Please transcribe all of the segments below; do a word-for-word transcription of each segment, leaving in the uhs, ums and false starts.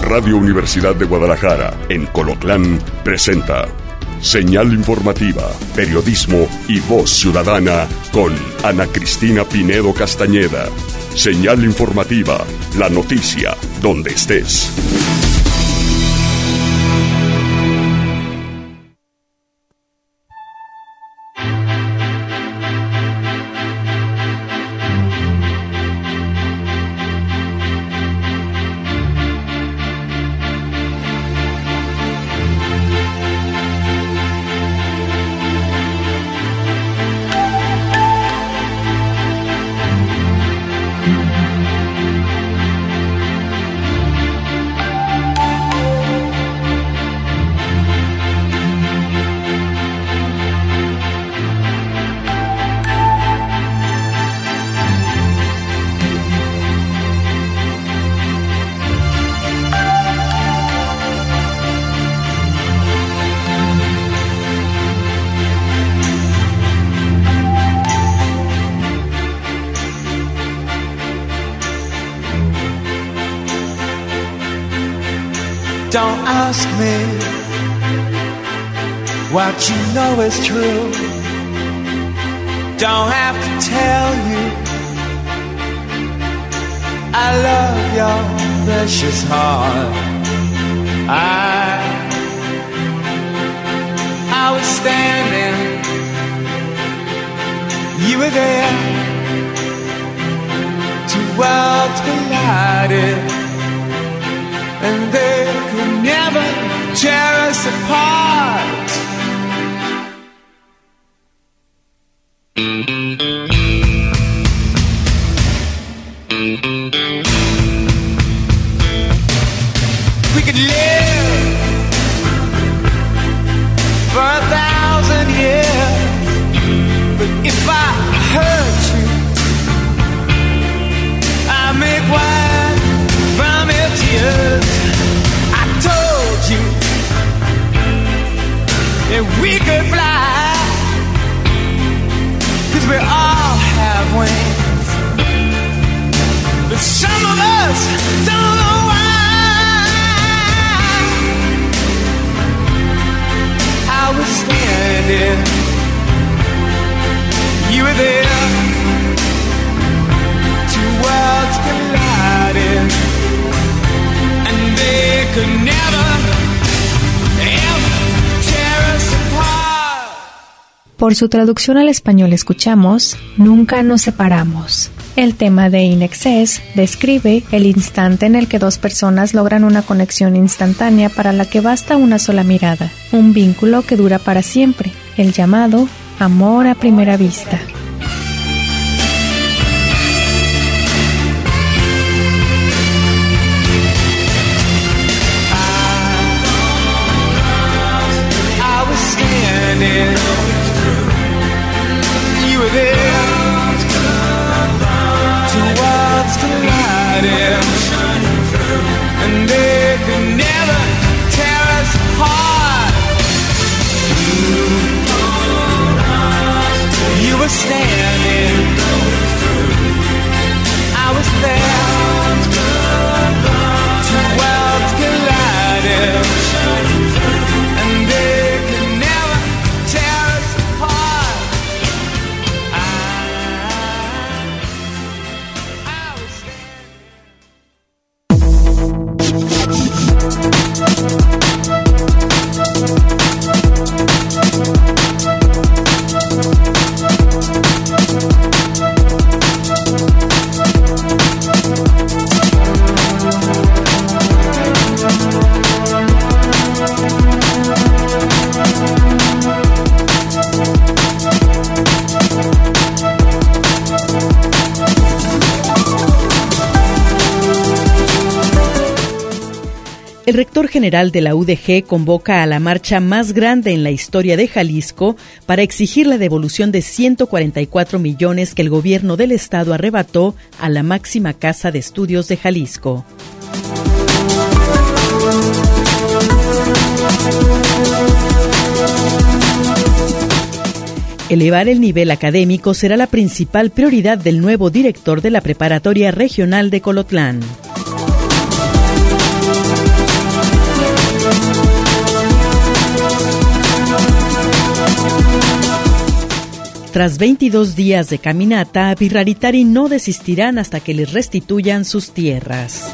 Radio Universidad de Guadalajara, en Colotlán, presenta Señal Informativa, Periodismo y Voz Ciudadana con Ana Cristina Pinedo Castañeda. Señal Informativa, la noticia donde estés. Don't ask me what you know is true. Don't have to tell you I love your precious heart. I I was standing, you were there. Two worlds collided, and they could never tear us apart. We could live for a thousand years, but if I hurt you, I make wine from your tears. I told you that we could fly, 'cause we all have wings, but some of us don't know why. I was standing, you were there, two worlds collided, and they could never, ever tear us apart. Por su traducción al español escuchamos Nunca nos separamos. El tema de In Excess describe el instante en el que dos personas logran una conexión instantánea para la que basta una sola mirada, un vínculo que dura para siempre, el llamado amor a primera vista. You were there, two worlds collided, and they could never tear us apart. You were standing, I was there, two worlds collided, and they could never tear us apart. El rector general de la U D G convoca a la marcha más grande en la historia de Jalisco para exigir la devolución de ciento cuarenta y cuatro millones que el gobierno del estado arrebató a la máxima casa de estudios de Jalisco. Elevar el nivel académico será la principal prioridad del nuevo director de la Preparatoria Regional de Colotlán. Tras veintidós días de caminata, Birraritari no desistirán hasta que les restituyan sus tierras.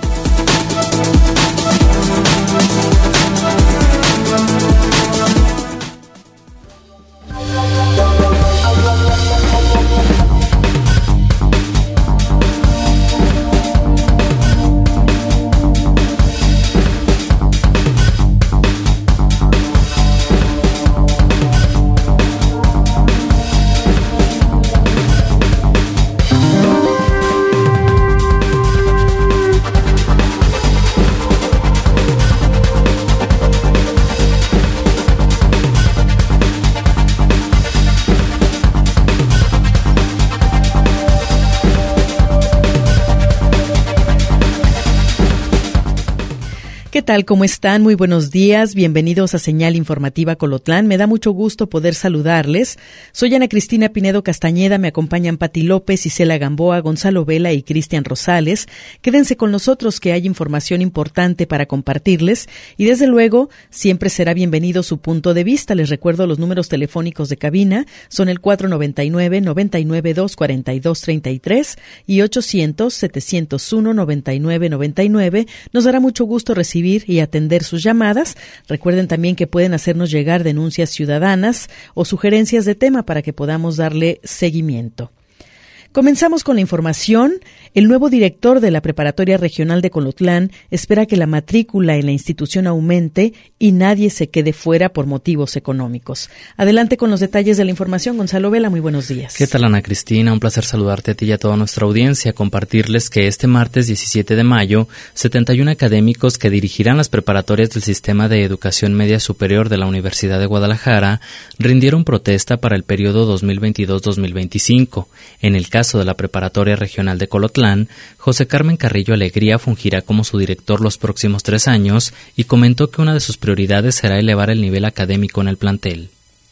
¿Qué tal? ¿Cómo están? Muy buenos días. Bienvenidos a Señal Informativa Colotlán. Me da mucho gusto poder saludarles. Soy Ana Cristina Pinedo Castañeda. Me acompañan Pati López, Isela Gamboa, Gonzalo Vela y Cristian Rosales. Quédense con nosotros que hay información importante para compartirles. Y desde luego, siempre será bienvenido su punto de vista. Les recuerdo los números telefónicos de cabina. Son el cuatro noventa y nueve, noventa y nueve, dos cuarenta y dos treinta y tres y ochocientos, setecientos uno, noventa y nueve noventa y nueve. Nos dará mucho gusto recibir y atender sus llamadas. Recuerden también que pueden hacernos llegar denuncias ciudadanas o sugerencias de tema para que podamos darle seguimiento. Comenzamos con la información. El nuevo director de la Preparatoria Regional de Colotlán espera que la matrícula en la institución aumente y nadie se quede fuera por motivos económicos. Adelante con los detalles de la información, Gonzalo Vela, muy buenos días. ¿Qué tal, Ana Cristina? Un placer saludarte a ti y a toda nuestra audiencia, compartirles que este martes diecisiete de mayo, setenta y uno académicos que dirigirán las preparatorias del Sistema de Educación Media Superior de la Universidad de Guadalajara rindieron protesta para el periodo dos mil veintidós dos mil veinticinco. En el caso de la Preparatoria Regional de Colotlán, José Carmen Carrillo Alegría fungirá como su director los próximos tres años y comentó que una de sus prioridades será elevar el nivel académico en el plantel.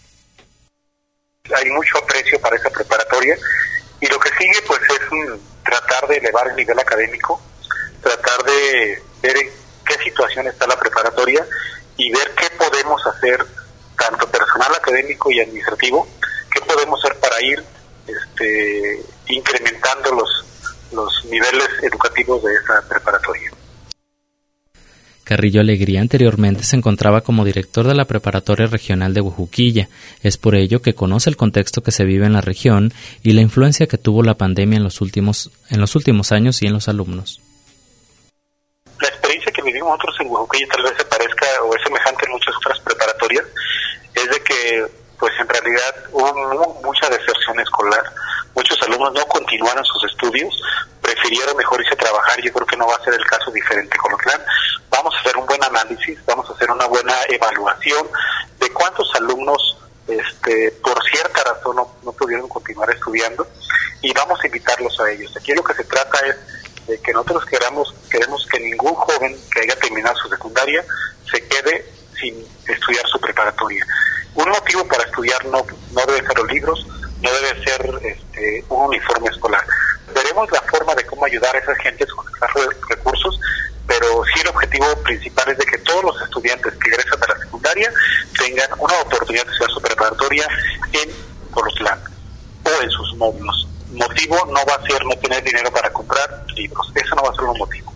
Hay mucho aprecio para esa preparatoria y lo que sigue pues es un, tratar de elevar el nivel académico, tratar de ver en qué situación está la preparatoria y ver qué podemos hacer, tanto personal académico y administrativo, qué podemos hacer para ir este, incrementando los, los niveles educativos de esa preparatoria. Carrillo Alegría anteriormente se encontraba como director de la Preparatoria Regional de Huejuquilla. Es por ello que conoce el contexto que se vive en la región y la influencia que tuvo la pandemia en los últimos, en los últimos años y en los alumnos. La experiencia que vivimos nosotros en Huejuquilla tal vez se parezca o es semejante en muchas otras preparatorias, es de que pues en realidad hubo mucha deserción escolar. Muchos alumnos no continuaron sus estudios, prefirieron mejor irse a trabajar. Yo creo que no va a ser el caso diferente con Colotlán. Vamos a hacer un buen análisis, vamos a hacer una buena evaluación de cuántos alumnos este, por cierta razón no, no pudieron continuar estudiando y vamos a invitarlos a ellos. Aquí lo que se trata es de que nosotros queramos, queremos que ningún joven que haya terminado su secundaria se quede sin estudiar su preparatoria. Un motivo para estudiar no, no debe ser los libros, no debe ser este, un uniforme escolar. Veremos la forma de cómo ayudar a esas gentes con esos recursos, pero sí el objetivo principal es de que todos los estudiantes que egresan de la secundaria tengan una oportunidad de estudiar su preparatoria en Colotlán o en sus módulos. Motivo no va a ser no tener dinero para comprar libros, eso no va a ser un motivo.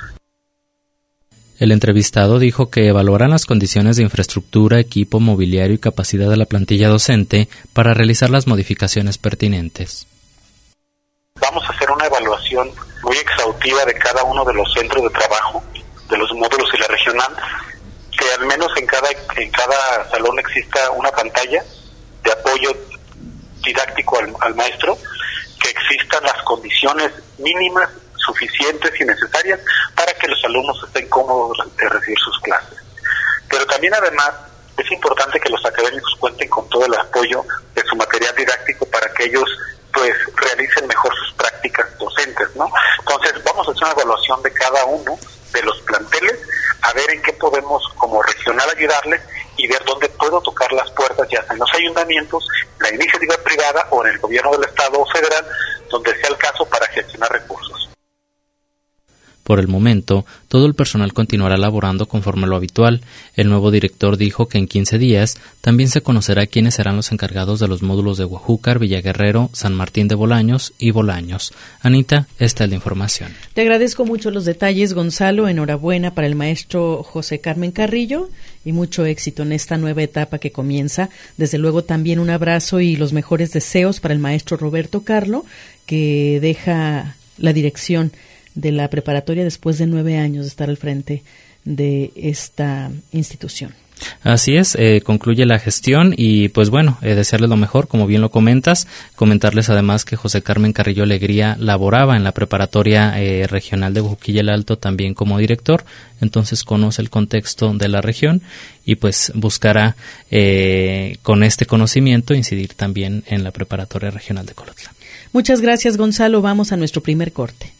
El entrevistado dijo que evaluarán las condiciones de infraestructura, equipo, mobiliario y capacidad de la plantilla docente para realizar las modificaciones pertinentes. Vamos a hacer una evaluación muy exhaustiva de cada uno de los centros de trabajo, de los módulos y la regional, que al menos en cada, en cada salón exista una pantalla de apoyo didáctico al, al maestro, que existan las condiciones mínimas suficientes y necesarias para que los alumnos estén cómodos de recibir sus clases. Pero también además es importante que los académicos cuenten con todo el apoyo de su material didáctico para que ellos pues realicen mejor sus prácticas docentes, ¿no? Entonces vamos a hacer una evaluación de cada uno de los planteles, a ver en qué podemos como regional ayudarles y ver dónde puedo tocar las puertas, ya sea en los ayuntamientos, la iniciativa privada o en el gobierno del estado o federal, donde sea el caso para gestionar recursos. Por el momento, todo el personal continuará laborando conforme lo habitual. El nuevo director dijo que en quince días también se conocerá quiénes serán los encargados de los módulos de Huajúcar, Villaguerrero, San Martín de Bolaños y Bolaños. Anita, esta es la información. Te agradezco mucho los detalles, Gonzalo. Enhorabuena para el maestro José Carmen Carrillo y mucho éxito en esta nueva etapa que comienza. Desde luego también un abrazo y los mejores deseos para el maestro Roberto Carlo, que deja la dirección de la preparatoria después de nueve años de estar al frente de esta institución. Así es, eh, concluye la gestión y pues bueno, eh, desearles lo mejor, como bien lo comentas, comentarles además que José Carmen Carrillo Alegría laboraba en la preparatoria eh, regional de Huajuquilla el Alto también como director, entonces conoce el contexto de la región y pues buscará eh, con este conocimiento incidir también en la preparatoria regional de Colotlán. Muchas gracias, Gonzalo. Vamos a nuestro primer corte.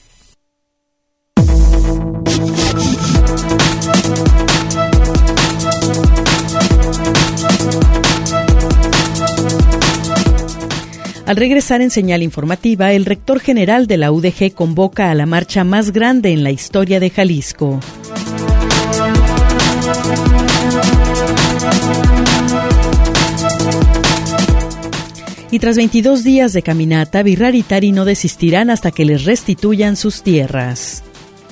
Al regresar en Señal Informativa, el rector general de la U D G convoca a la marcha más grande en la historia de Jalisco. Y tras veintidós días de caminata, Virrar y Tari no desistirán hasta que les restituyan sus tierras.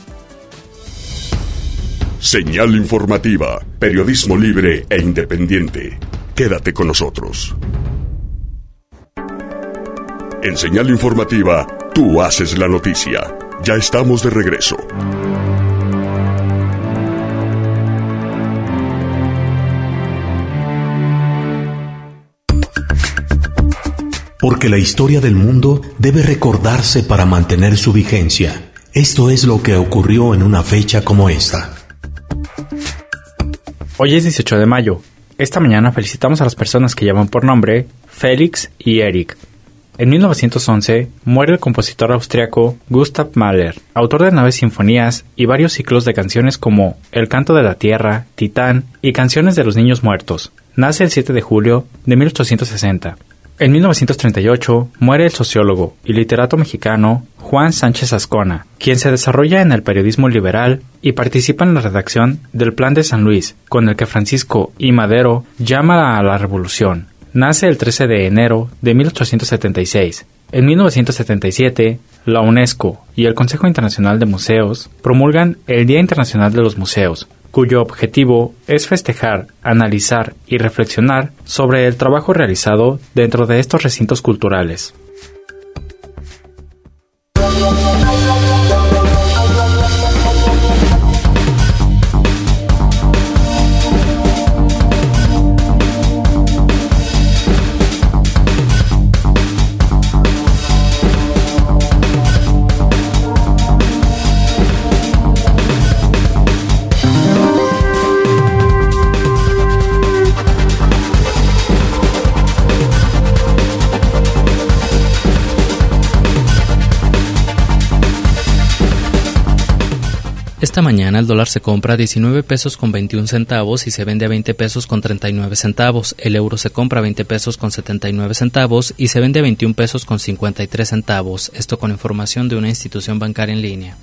Señal Informativa, periodismo libre e independiente. Quédate con nosotros. En Señal Informativa, tú haces la noticia. Ya estamos de regreso. Porque la historia del mundo debe recordarse para mantener su vigencia. Esto es lo que ocurrió en una fecha como esta. Hoy es dieciocho de mayo. Esta mañana felicitamos a las personas que llaman por nombre Félix y Eric. En mil novecientos once muere el compositor austriaco Gustav Mahler, autor de nueve sinfonías y varios ciclos de canciones como El canto de la tierra, Titán y Canciones de los niños muertos. Nace el siete de julio de mil ochocientos sesenta. En mil novecientos treinta y ocho muere el sociólogo y literato mexicano Juan Sánchez Azcona, quien se desarrolla en el periodismo liberal y participa en la redacción del Plan de San Luis, con el que Francisco I. Madero llama a la revolución. Nace el trece de enero de mil ochocientos setenta y seis. En mil novecientos setenta y siete, la UNESCO y el Consejo Internacional de Museos promulgan el Día Internacional de los Museos, cuyo objetivo es festejar, analizar y reflexionar sobre el trabajo realizado dentro de estos recintos culturales. Esta mañana el dólar se compra a diecinueve pesos con veintiún centavos y se vende a veinte pesos con treinta y nueve centavos. El euro se compra a veinte pesos con setenta y nueve centavos y se vende a veintiún pesos con cincuenta y tres centavos. Esto con información de una institución bancaria en línea.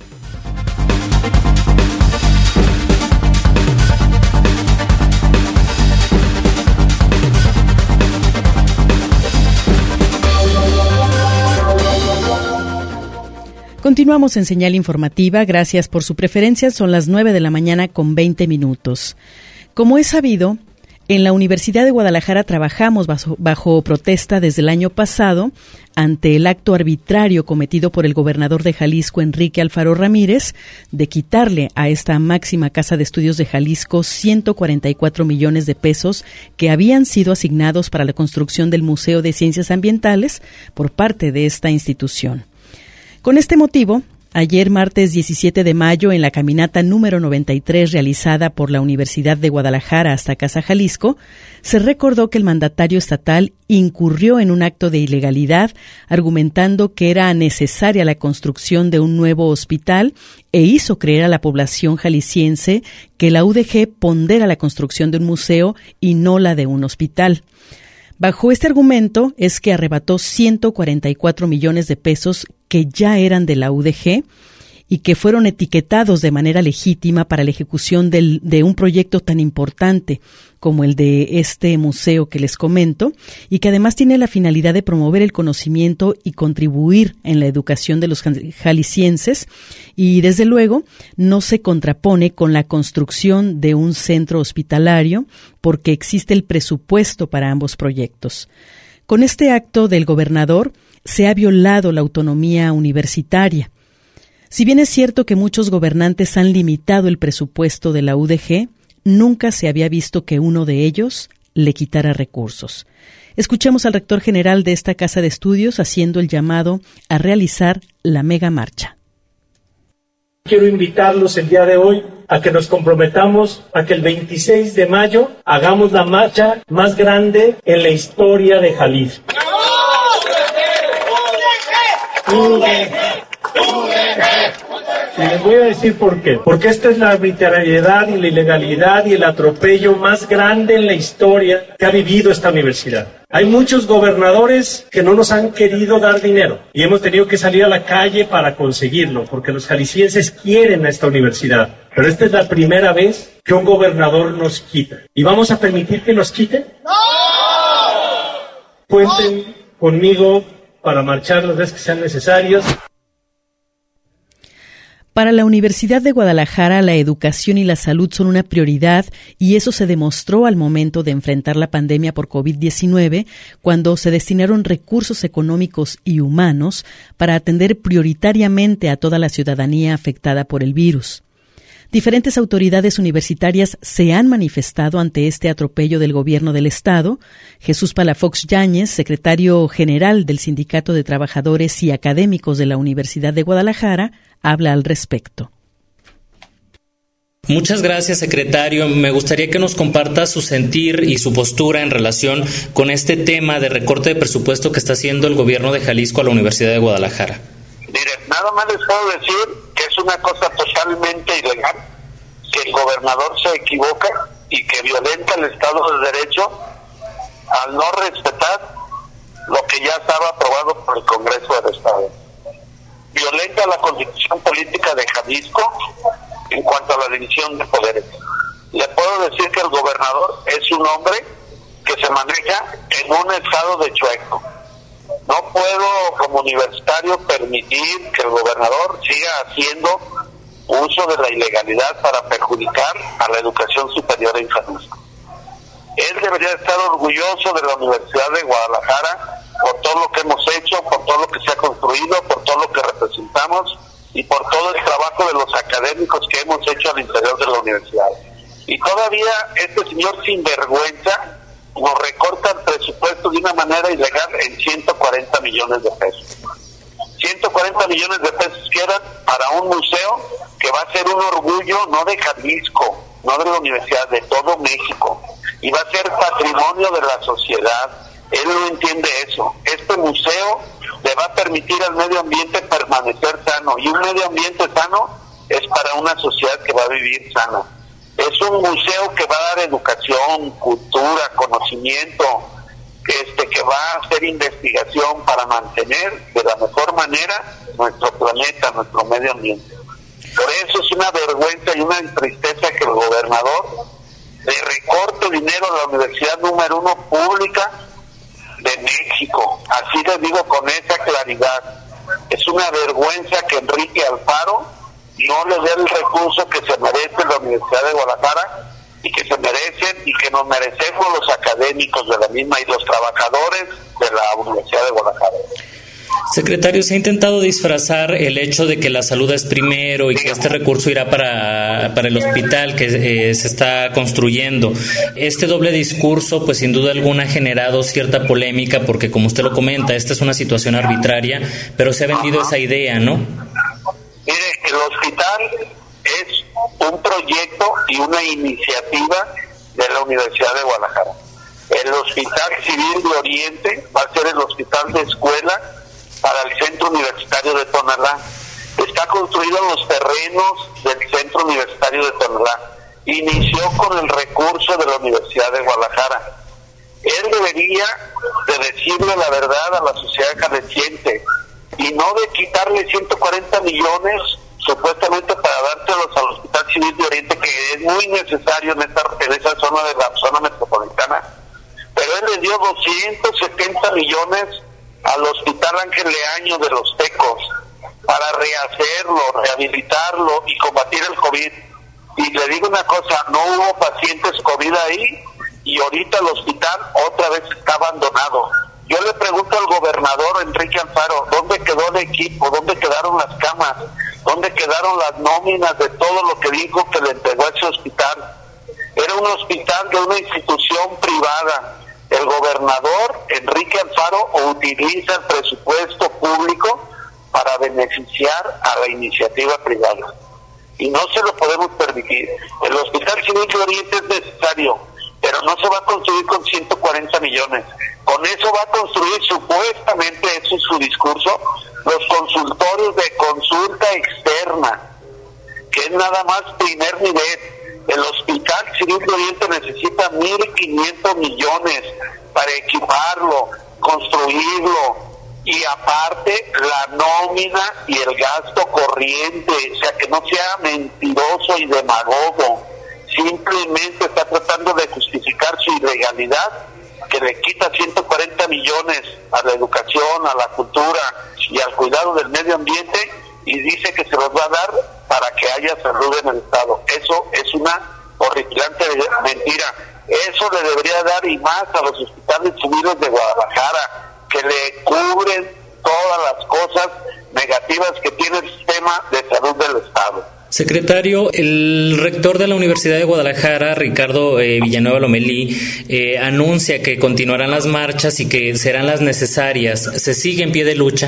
Continuamos en Señal Informativa. Gracias por su preferencia. Son las nueve de la mañana con veinte minutos. Como es sabido, en la Universidad de Guadalajara trabajamos bajo, bajo protesta desde el año pasado ante el acto arbitrario cometido por el gobernador de Jalisco, Enrique Alfaro Ramírez, de quitarle a esta máxima casa de estudios de Jalisco ciento cuarenta y cuatro millones de pesos que habían sido asignados para la construcción del Museo de Ciencias Ambientales por parte de esta institución. Con este motivo, ayer martes diecisiete de mayo, en la caminata número noventa y tres realizada por la Universidad de Guadalajara hasta Casa Jalisco, se recordó que el mandatario estatal incurrió en un acto de ilegalidad, argumentando que era necesaria la construcción de un nuevo hospital e hizo creer a la población jalisciense que la U D G pondera la construcción de un museo y no la de un hospital. Bajo este argumento es que arrebató ciento cuarenta y cuatro millones de pesos que ya eran de la U D G y que fueron etiquetados de manera legítima para la ejecución del, de un proyecto tan importante como el de este museo que les comento, y que además tiene la finalidad de promover el conocimiento y contribuir en la educación de los jaliscienses, y desde luego no se contrapone con la construcción de un centro hospitalario porque existe el presupuesto para ambos proyectos. Con este acto del gobernador se ha violado la autonomía universitaria. Si bien es cierto que muchos gobernantes han limitado el presupuesto de la U D G, nunca se había visto que uno de ellos le quitara recursos. Escuchemos al rector general de esta casa de estudios haciendo el llamado a realizar la mega marcha. Quiero invitarlos el día de hoy a que nos comprometamos a que el veintiséis de mayo hagamos la marcha más grande en la historia de Jalisco. U D G, U D G. Y les voy a decir por qué. Porque esta es la arbitrariedad y la ilegalidad y el atropello más grande en la historia que ha vivido esta universidad. Hay muchos gobernadores que no nos han querido dar dinero y hemos tenido que salir a la calle para conseguirlo, porque los jaliscienses quieren a esta universidad. Pero esta es la primera vez que un gobernador nos quita. ¿Y vamos a permitir que nos quiten? ¡No! Cuenten conmigo para marchar las veces que sean necesarias. Para la Universidad de Guadalajara, la educación y la salud son una prioridad, y eso se demostró al momento de enfrentar la pandemia por covid diecinueve, cuando se destinaron recursos económicos y humanos para atender prioritariamente a toda la ciudadanía afectada por el virus. Diferentes autoridades universitarias se han manifestado ante este atropello del gobierno del Estado. Jesús Palafox Yáñez, secretario general del Sindicato de Trabajadores y Académicos de la Universidad de Guadalajara, habla al respecto. Muchas gracias, secretario. Me gustaría que nos comparta su sentir y su postura en relación con este tema de recorte de presupuesto que está haciendo el gobierno de Jalisco a la Universidad de Guadalajara. Mire, nada más les puedo decir que es una cosa totalmente ilegal, que el gobernador se equivoca y que violenta el Estado de Derecho al no respetar lo que ya estaba aprobado por el Congreso del Estado. Violenta la Constitución Política de Jalisco en cuanto a la división de poderes. Le puedo decir que el gobernador es un hombre que se maneja en un estado de chueco. No puedo, como universitario, permitir que el gobernador siga haciendo uso de la ilegalidad para perjudicar a la educación superior en Jalisco. Él debería estar orgulloso de la Universidad de Guadalajara por todo lo que hemos hecho, por todo lo que se ha construido, por todo lo que representamos y por todo el trabajo de los académicos que hemos hecho al interior de la universidad. Y todavía este señor sinvergüenza nos recorta el presupuesto de una manera ilegal en ciento cuarenta millones de pesos. ciento cuarenta millones de pesos que eran para un museo que va a ser un orgullo no de Jalisco, no de la universidad, de todo México, y va a ser patrimonio de la sociedad. Él no entiende eso. Este museo le va a permitir al medio ambiente permanecer sano, y un medio ambiente sano es para una sociedad que va a vivir sana. Es un museo que va a dar educación, cultura, conocimiento, este, que va a hacer investigación para mantener de la mejor manera nuestro planeta, nuestro medio ambiente. Por eso es una vergüenza y una tristeza que el gobernador le recorte dinero a la universidad número uno pública de México. Así les digo con esa claridad. Es una vergüenza que Enrique Alfaro no le dé el recurso que se merece la Universidad de Guadalajara y que se merecen y que nos merecemos los académicos de la misma y los trabajadores de la Universidad de Guadalajara. Secretario, se ha intentado disfrazar el hecho de que la salud es primero y que este recurso irá para, para el hospital que eh, se está construyendo. Este doble discurso, pues sin duda alguna ha generado cierta polémica porque, como usted lo comenta, esta es una situación arbitraria, pero se ha vendido esa idea, ¿no? Mire, el hospital es un proyecto y una iniciativa de la Universidad de Guadalajara. El Hospital Civil de Oriente va a ser el hospital de escuela para el Centro Universitario de Tonalá. Está construido en los terrenos del Centro Universitario de Tonalá. Inició con el recurso de la Universidad de Guadalajara. Él debería de decirle la verdad a la sociedad jalisciense y no de quitarle ciento cuarenta millones supuestamente para dárselos al Hospital Civil de Oriente, que es muy necesario en esa, en esa zona de la zona metropolitana. Pero él le dio doscientos setenta millones al Hospital Ángel Leaño de Los Tecos para rehacerlo, rehabilitarlo y combatir el COVID. Y le digo una cosa, no hubo pacientes COVID ahí y ahorita el hospital otra vez está abandonado. Yo le pregunto al gobernador Enrique Alfaro, ¿dónde quedó el equipo? ¿Dónde quedaron las camas? ¿Dónde quedaron las nóminas de todo lo que dijo que le entregó a ese hospital? Era un hospital de una institución privada. El gobernador Enrique Alfaro utiliza el presupuesto público para beneficiar a la iniciativa privada. Y no se lo podemos permitir. El Hospital Civil de Oriente es necesario, pero no se va a construir con ciento cuarenta millones. Con eso va a construir, supuestamente, eso es su discurso, los consultorios de consulta externa, que es nada más primer nivel. El Hospital Civil de Oriente necesita mil quinientos millones para equiparlo, construirlo, y aparte la nómina y el gasto corriente, o sea, que no sea mentiroso y demagogo. Simplemente está tratando de justificar su ilegalidad, que le quita ciento cuarenta millones a la educación, a la cultura y al cuidado del medio ambiente, y dice que se los va a dar para que haya salud en el Estado. Eso es una horripilante mentira. Eso le debería dar y más a los hospitales civiles de Guadalajara, que le cubren todas las cosas negativas que tiene el sistema de salud del Estado. Secretario, el rector de la Universidad de Guadalajara, Ricardo eh, Villanueva Lomelí, eh, anuncia que continuarán las marchas y que serán las necesarias. ¿Se sigue en pie de lucha?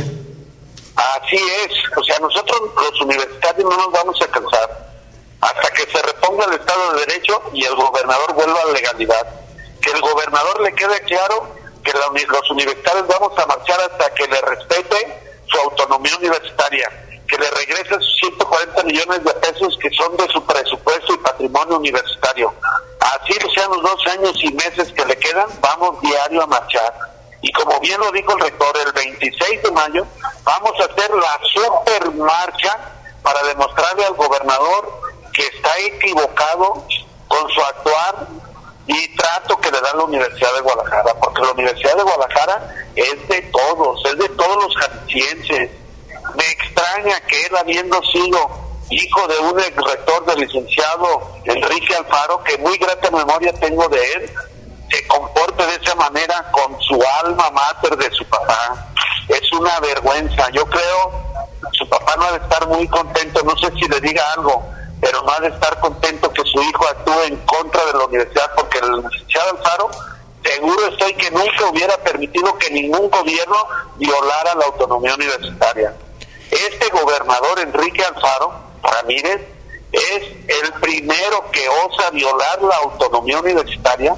Así es. O sea, nosotros los universitarios no nos vamos a cansar hasta que se reponga el Estado de Derecho y el gobernador vuelva a la legalidad. Que el gobernador le quede claro que la, los universitarios vamos a marchar hasta que le respete su autonomía universitaria, que le regrese sus ciento cuarenta millones de pesos que son de su presupuesto y patrimonio universitario. Así sean los dos años y meses que le quedan, vamos diario a marchar. Y como bien lo dijo el rector, el veintiséis de mayo vamos a hacer la super marcha para demostrarle al gobernador que está equivocado con su actuar y trato que le da la Universidad de Guadalajara, porque la Universidad de Guadalajara es de todos, es de todos los jaliscienses. Me extraña que él, habiendo sido hijo de un ex rector del licenciado Enrique Alfaro, que muy grata memoria tengo de él, se comporte de esa manera con su alma mater de su papá. Es una vergüenza. Yo creo su papá no ha de estar muy contento, no sé si le diga algo, pero no ha de estar contento que su hijo actúe en contra de la universidad, porque el licenciado Alfaro, seguro estoy que nunca hubiera permitido que ningún gobierno violara la autonomía universitaria. Este gobernador Enrique Alfaro Ramírez es el primero que osa violar la autonomía universitaria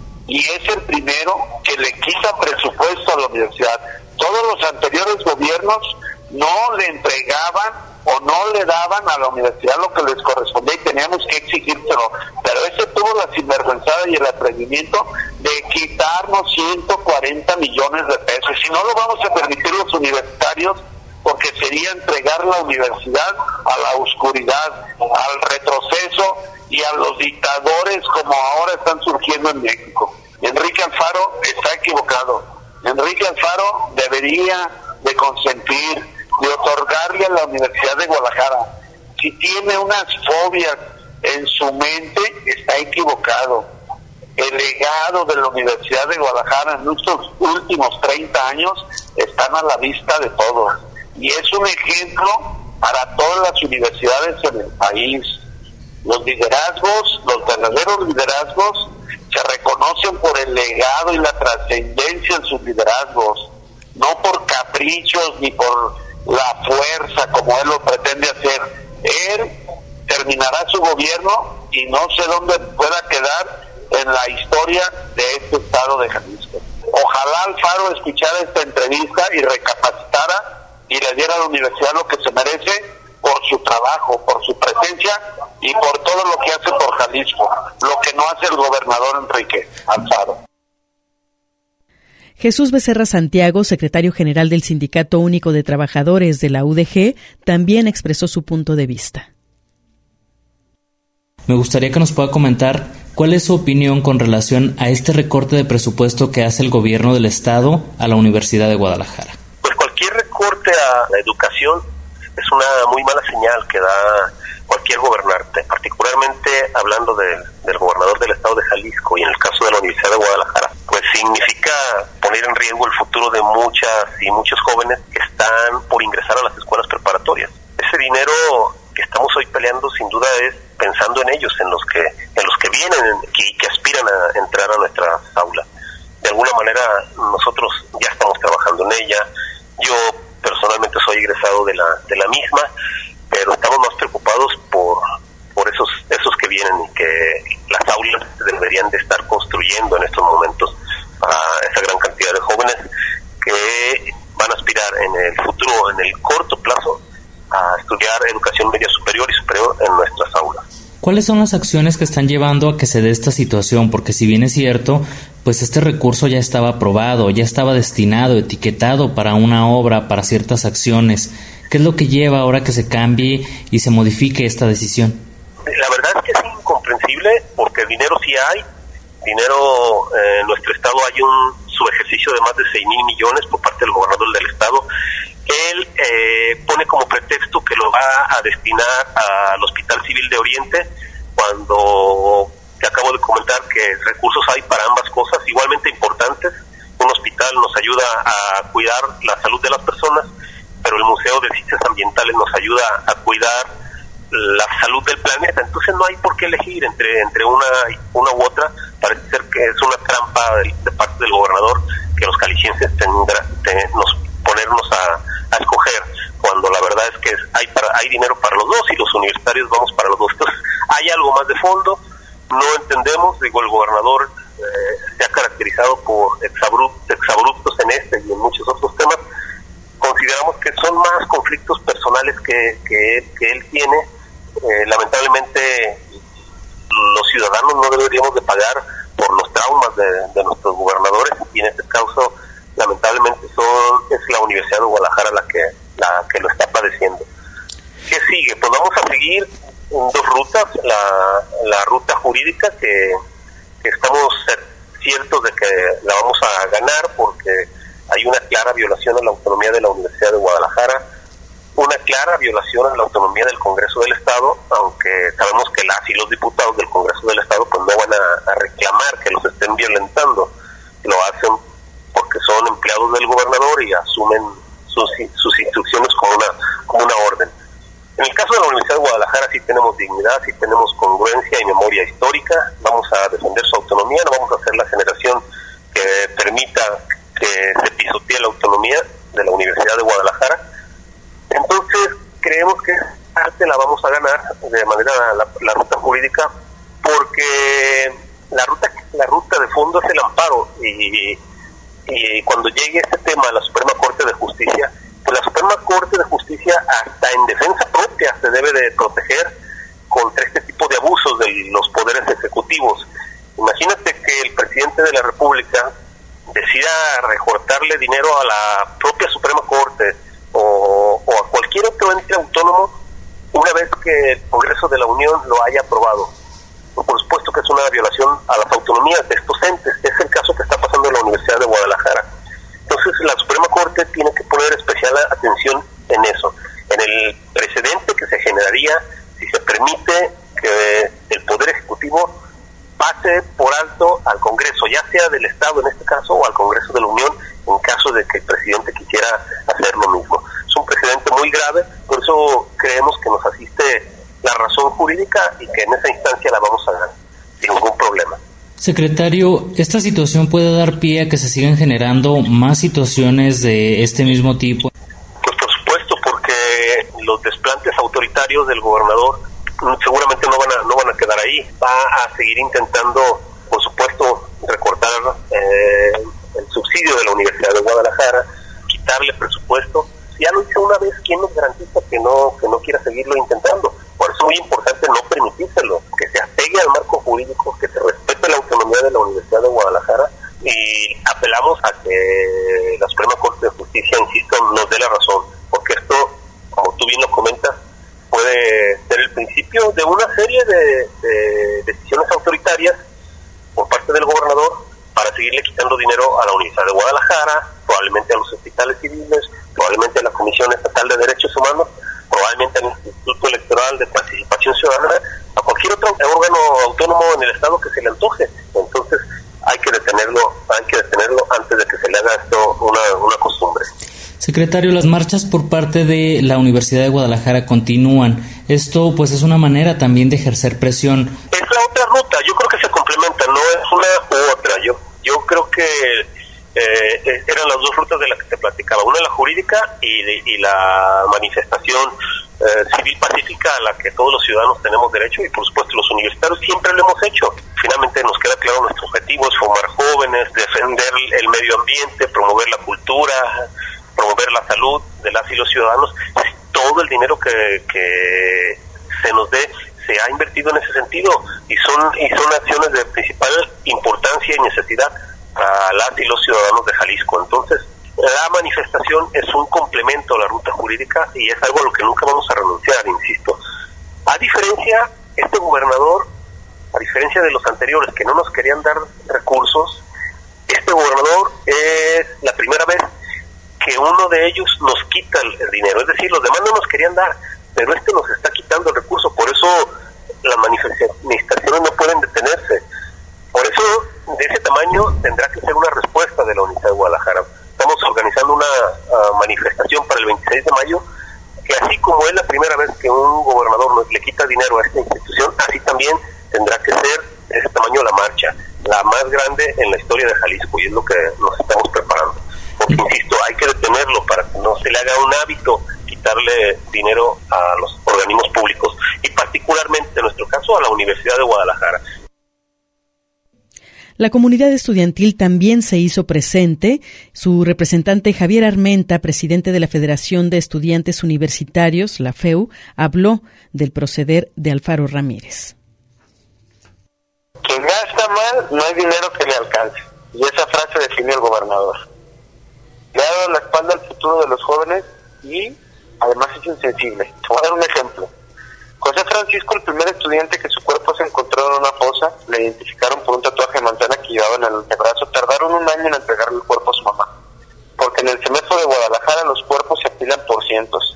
y es el primero que le quita presupuesto a la universidad. Todos los anteriores gobiernos no le entregaban o no le daban a la universidad lo que les correspondía y teníamos que exigírselo, pero ese tuvo la sinvergüenzada y el atrevimiento de quitarnos ciento cuarenta millones de pesos. Si no lo vamos a permitir los universitarios, porque sería entregar la universidad a la oscuridad, al retroceso y a los dictadores como ahora están surgiendo en México. Enrique Alfaro está equivocado. Enrique Alfaro debería de consentir, de otorgarle a la Universidad de Guadalajara. Si tiene unas fobias en su mente, está equivocado. El legado de la Universidad de Guadalajara en estos últimos treinta años están a la vista de todos. Y es un ejemplo para todas las universidades en el país. Los liderazgos, los verdaderos liderazgos, se reconocen por el legado y la trascendencia en sus liderazgos, no por caprichos ni por la fuerza como él lo pretende hacer. Él terminará su gobierno y no sé dónde pueda quedar en la historia de este estado de Jalisco. Ojalá Alfaro escuchara esta entrevista y recapacitara y le diera a la universidad lo que se merece por su trabajo, por su presencia y por todo lo que hace por Jalisco, lo que no hace el gobernador Enrique Alfaro. Jesús Becerra Santiago, secretario general del Sindicato Único de Trabajadores de la U D G, también expresó su punto de vista. Me gustaría que nos pueda comentar cuál es su opinión con relación a este recorte de presupuesto que hace el gobierno del Estado a la Universidad de Guadalajara. Pues cualquier recorte a la educación es una muy mala señal que da cualquier gobernante, particularmente hablando de, del gobernador del Estado de Jalisco y en el caso de la Universidad de Guadalajara, pues significa poner en riesgo el futuro de muchas y muchos jóvenes que están por ingresar a las escuelas preparatorias. Ese dinero que estamos hoy peleando sin duda es pensando en ellos, en los que en los que vienen y que aspiran a entrar a nuestras aulas. De alguna manera nosotros ya estamos trabajando en ella. Yo personalmente soy egresado de la de la misma, pero estamos más preocupados por por esos esos que vienen y que las aulas deberían de estar construyendo en estos momentos para esa gran cantidad de jóvenes que van a aspirar en el futuro, en el corto plazo, a estudiar educación media superior y superior en nuestras aulas. ¿Cuáles son las acciones que están llevando a que se dé esta situación? Porque si bien es cierto, pues este recurso ya estaba aprobado, ya estaba destinado, etiquetado para una obra, para ciertas acciones. ¿Qué es lo que lleva ahora que se cambie y se modifique esta decisión? La verdad es que es incomprensible porque dinero sí hay, dinero eh, en nuestro estado hay un subejercicio de más de seis mil millones por parte del gobernador del estado. Él eh, pone como pretexto que lo va a destinar al Hospital Civil de Oriente, cuando te acabo de comentar que recursos hay para ambas cosas igualmente importantes. Un hospital nos ayuda a cuidar la salud de las personas, pero el Museo de Ciencias Ambientales nos ayuda a cuidar la salud del planeta. Entonces no hay por qué elegir entre entre una una u otra. Parece ser que es una trampa de, de parte del gobernador que los calicienses tendrá, te, nos ponernos a, a escoger, cuando la verdad es que hay para, hay dinero para los dos y los universitarios vamos para los dos. Entonces hay algo más de fondo, no entendemos. Digo, el gobernador eh, se ha caracterizado por exabruptos, exabruptos en este y en muchos otros temas. Consideramos que son más conflictos personales que, que, que él tiene. Eh, lamentablemente los ciudadanos no deberíamos de pagar por los traumas de, de nuestros gobernadores, y en este caso lamentablemente son es la Universidad de Guadalajara la que la que lo está padeciendo. ¿Qué sigue? Pues vamos a seguir en dos rutas. La, la ruta jurídica que, que estamos ciertos de que la vamos a ganar porque hay una clara violación a la autonomía de la Universidad de Guadalajara, una clara violación a la autonomía del Congreso del Estado, aunque sabemos que las y los diputados del Congreso del Estado pues no van a, a reclamar que los estén violentando. Lo hacen porque son empleados del gobernador y asumen sus, sus instrucciones como una, como una orden. En el caso de la Universidad de Guadalajara sí tenemos dignidad, sí tenemos congruencia y memoria histórica. Vamos a defender su autonomía, no vamos a ser la generación que permita que se pisotee la autonomía de la Universidad de Guadalajara. Entonces creemos que esa parte la vamos a ganar de manera la, la ruta jurídica, porque la ruta la ruta de fondo es el amparo, y, y cuando llegue este tema a la Suprema Corte de Justicia, pues la Suprema Corte de Justicia hasta en defensa propia se debe de proteger contra este tipo de abusos de los poderes ejecutivos. Imagínate que el presidente de la República decida recortarle dinero a la propia Suprema Corte o, o a cualquier otro ente autónomo una vez que el Congreso de la Unión lo haya aprobado. Por supuesto que es una violación a las autonomías de estos entes. Es el caso que está pasando en la Universidad de Guadalajara. Entonces la Suprema Corte tiene que poner especial atención en eso, en el precedente que se generaría si se permite que el Poder Ejecutivo pase por alto al Congreso, ya sea del Estado en este caso o al Congreso de la Unión, en caso de que el presidente quisiera hacer lo mismo. Es un precedente muy grave, por eso creemos que nos asiste la razón jurídica y que en esa instancia la vamos a ganar sin ningún problema. Secretario, ¿esta situación puede dar pie a que se sigan generando más situaciones de este mismo tipo? Pues por supuesto, porque los desplantes autoritarios del gobernador seguramente no van a no van a quedar ahí. Va a seguir intentando, por supuesto, recortar eh, el subsidio de la Universidad de Guadalajara, quitarle presupuesto. Si ya lo hizo una vez, ¿quién nos garantiza que no que no quiera seguirlo intentando? Por eso es muy importante no permitírselo, que se apegue al marco jurídico, que se respete la autonomía de la Universidad de Guadalajara y apelar apelamos a que la Suprema Corte de Justicia, insisto, nos dé la razón, porque esto, como tú bien lo comentas, puede ser el principio de una serie de, de decisiones autoritarias por parte del gobernador para seguirle quitando dinero a la Universidad de Guadalajara, probablemente a los hospitales civiles, probablemente a la Comisión Estatal de Derechos Humanos, probablemente al Instituto Electoral de Participación Ciudadana, a cualquier otro órgano autónomo en el Estado que se le antoje. Entonces hay que detenerlo, hay que detenerlo antes de que se le haga esto una, una costumbre. Secretario, las marchas por parte de la Universidad de Guadalajara continúan. Esto pues es una manera también de ejercer presión. Es la otra ruta, yo creo que se complementan, no es una u otra. Yo yo creo que eh, eran las dos rutas de las que te platicaba, una la jurídica y, y la manifestación eh, civil pacífica a la que todos los ciudadanos tenemos derecho, y por supuesto los universitarios siempre lo hemos hecho. Finalmente nos queda claro nuestro objetivo es formar jóvenes, defender el medio ambiente, promover la cultura, promover la salud de las y los ciudadanos. Todo el dinero que, que se nos dé se ha invertido en ese sentido, y son y son acciones de principal importancia y necesidad para las y los ciudadanos de Jalisco. Entonces, la manifestación es un complemento a la ruta jurídica y es algo a lo que nunca vamos a renunciar, insisto. A diferencia, este gobernador, a diferencia de los anteriores que no nos querían dar recursos, este gobernador es la primera vez que uno de ellos nos quita el dinero, es decir, los demás no nos querían dar, pero este nos está quitando el recurso. Por eso las manifestaciones no pueden detenerse. Por eso, de ese tamaño, tendrá que ser una respuesta de la Universidad de Guadalajara. Estamos organizando una uh, manifestación para el veintiséis de mayo, que así como es la primera vez que un gobernador nos le quita dinero a esta institución, así también tendrá que ser de ese tamaño la marcha, la más grande en la historia de Jalisco, y es lo que nos estamos preparando. Porque, insisto, hay que detenerlo para que no se le haga un hábito quitarle dinero a los organismos públicos, y particularmente, en nuestro caso, a la Universidad de Guadalajara. La comunidad estudiantil también se hizo presente. Su representante Javier Armenta, presidente de la Federación de Estudiantes Universitarios, la F E U, habló del proceder de Alfaro Ramírez. Quien gasta mal, no hay dinero que le alcance. Y esa frase define el gobernador. Le ha dado la espalda al futuro de los jóvenes y además es insensible. Te voy a dar un ejemplo. José Francisco, el primer estudiante que su cuerpo se encontró en una fosa, le identificaron por un tatuaje de manzana que llevaba en el antebrazo. Tardaron un año en entregarle el cuerpo a su mamá, porque en el Cemezo de Guadalajara los cuerpos se apilan por cientos.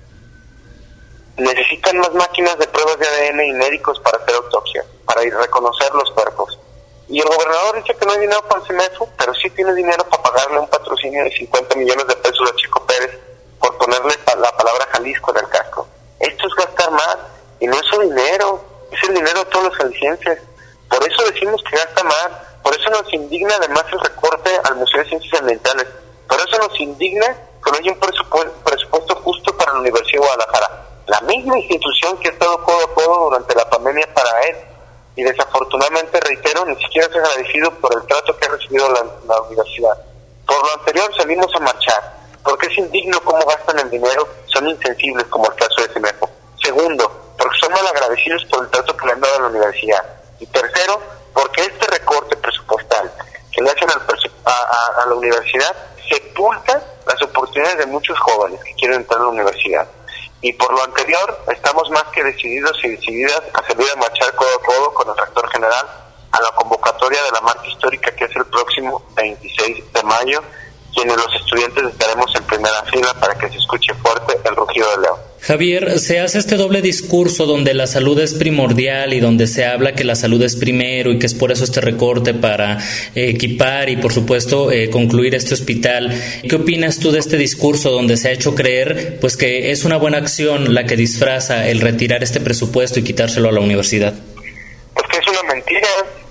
Necesitan más máquinas de pruebas de A D N y médicos para hacer autopsia, para ir a reconocer los cuerpos. Y el gobernador dice que no hay dinero para el Cemezo, pero sí tiene dinero para pagarle un patrocinio de cincuenta millones de pesos a Chico Pérez por ponerle la palabra Jalisco en el casco. Esto es gastar más, y no es su dinero, es el dinero de todos los jaliscienses. Por eso decimos que gasta más, por eso nos indigna además el recorte al Museo de Ciencias Ambientales, por eso nos indigna que no haya un presupuesto, presupuesto justo para la Universidad de Guadalajara, la misma institución que ha estado codo a codo durante la pandemia para él, y desafortunadamente, reitero, ni siquiera es agradecido por el trato que ha recibido la, la universidad. Por lo anterior salimos a marchar, porque es indigno cómo gastan el dinero, son insensibles como el caso de Cemejo. Segundo, porque son malagradecidos por el trato que le han dado a la universidad. Y tercero, porque este recorte presupuestal que le hacen al presu- a, a, a la universidad sepulta las oportunidades de muchos jóvenes que quieren entrar a la universidad. Y por lo anterior, estamos más que decididos y decididas a salir a marchar codo a codo con el rector general a la convocatoria de la marcha histórica, que es el próximo veintiséis de mayo, quienes los estudiantes estaremos en primera fila para que se escuche fuerte el rugido del león. Javier, se hace este doble discurso donde la salud es primordial y donde se habla que la salud es primero y que es por eso este recorte para eh, equipar y por supuesto eh, concluir este hospital. ¿Qué opinas tú de este discurso donde se ha hecho creer pues que es una buena acción la que disfraza el retirar este presupuesto y quitárselo a la universidad? Pues que es una mentira,